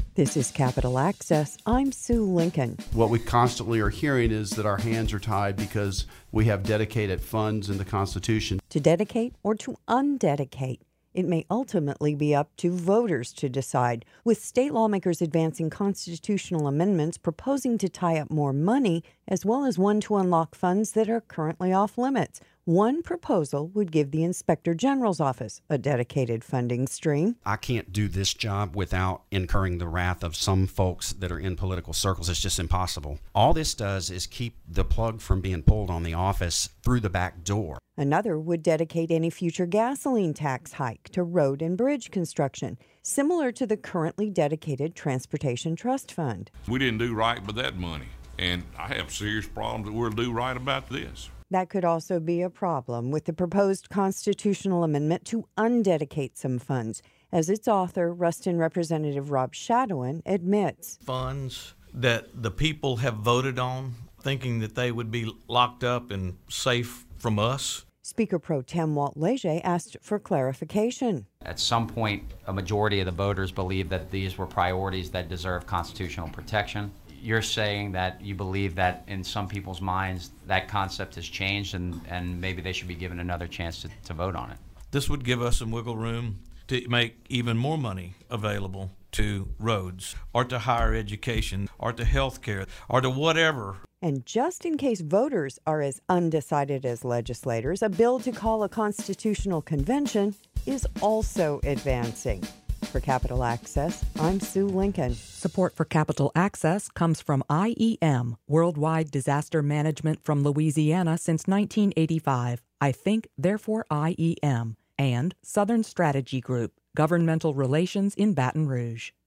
This is Capital Access. I'm Sue Lincoln. What we constantly are hearing is that our hands are tied because we have dedicated funds in the Constitution. To dedicate or to undedicate, it may ultimately be up to voters to decide, with state lawmakers advancing constitutional amendments proposing to tie up more money, as well as one to unlock funds that are currently off limits. One proposal would give the Inspector General's office a dedicated funding stream. I can't do this job without incurring the wrath of some folks that are in political circles. It's just impossible. All this does is keep the plug from being pulled on the office through the back door. Another would dedicate any future gasoline tax hike to road and bridge construction, similar to the currently dedicated Transportation Trust Fund. We didn't do right with that money, and I have serious problems that we'll do right about this. That could also be a problem with the proposed constitutional amendment to undedicate some funds, as its author, Ruston Representative Rob Shadowan, admits. Funds that the people have voted on, thinking that they would be locked up and safe from us. Speaker Pro Tem Walt Leger asked for clarification. At some point, a majority of the voters believe that these were priorities that deserve constitutional protection. You're saying that you believe that in some people's minds that concept has changed and maybe they should be given another chance to vote on it. This would give us some wiggle room to make even more money available to roads or to higher education or to health care or to whatever. And just in case voters are as undecided as legislators, a bill to call a constitutional convention is also advancing. For Capital Access, I'm Sue Lincoln. Support for Capital Access comes from IEM, Worldwide Disaster Management from Louisiana since 1985. I think, therefore IEM. And Southern Strategy Group, Governmental Relations in Baton Rouge.